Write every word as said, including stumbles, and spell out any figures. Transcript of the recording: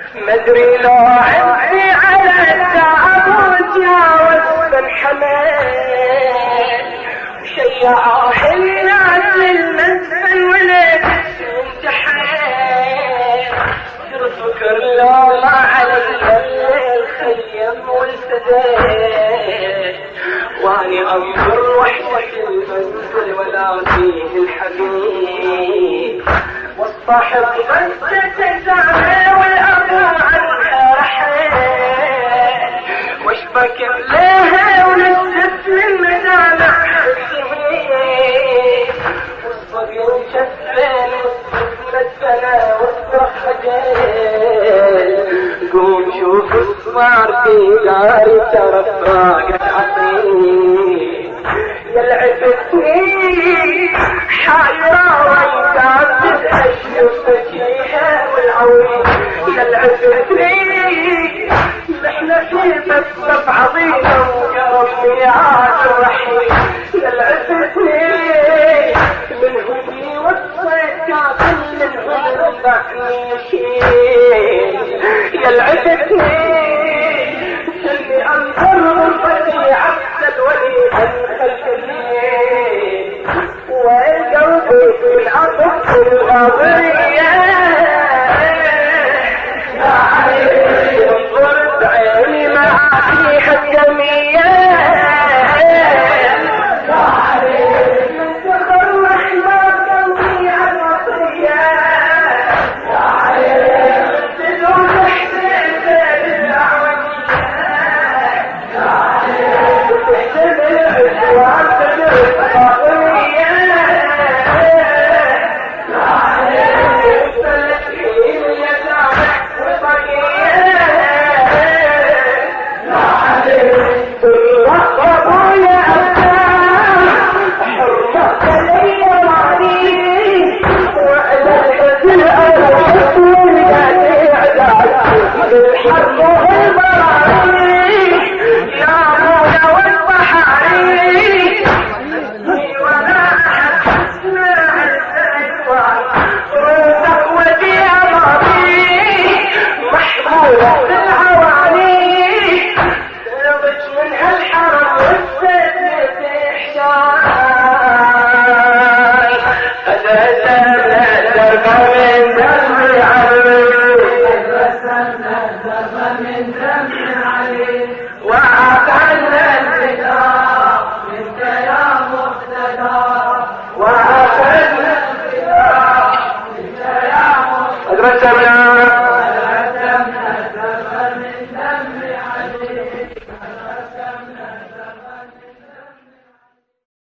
مدري لو عندي على التعب وتجاوز بالحمل شيعوه الناس للمدفن ولبس امتحان تفكر لو ما على الليل خيم والسداد واني انظر وحدة المنزل ولا فيه الحبيب والصاحب بس تزعل والأبو عنها رحل واشبك لها ونسس من مدامع السمين والصغير شفين والطفل السنة والصرخ خجل قوم شوف الصغار في داري ترى فراقك عصيب يلعبتني حايرة وانت تتأشف فيها والعويل يلعبتني نحن في مسبب عظيمة وقربني عاد الرحيم يلعبتني من هدي والصيد كافل من هدي بعني يشيل يلعبتني اللي انظر غرفتي عبد الولي الخلفي والقلب في العطف الغضية يا علي انظر بعيني معاكي حكمية يا علي من تخرح ما قلبي عن وصية يا علي تدوم تحسين للأعوانية يا علي تحسن العزوان تدرس خاطرية يا علي تسلسين يدعك وصية يا علي ترقبوا يا أبناء حرمت لي راني وإذا الحزن أرشت ولقاني عداد بالحرب والبراري يا مولا والبحاري ولا أحد اسمع الزيوان روحك وديع ماضي محمولة بالعوالي تلبج من هالحرم والسيد استحشان أتسمى الدرب من دم علي أتسمى الدرب من دم علي وأعطانا الذكرى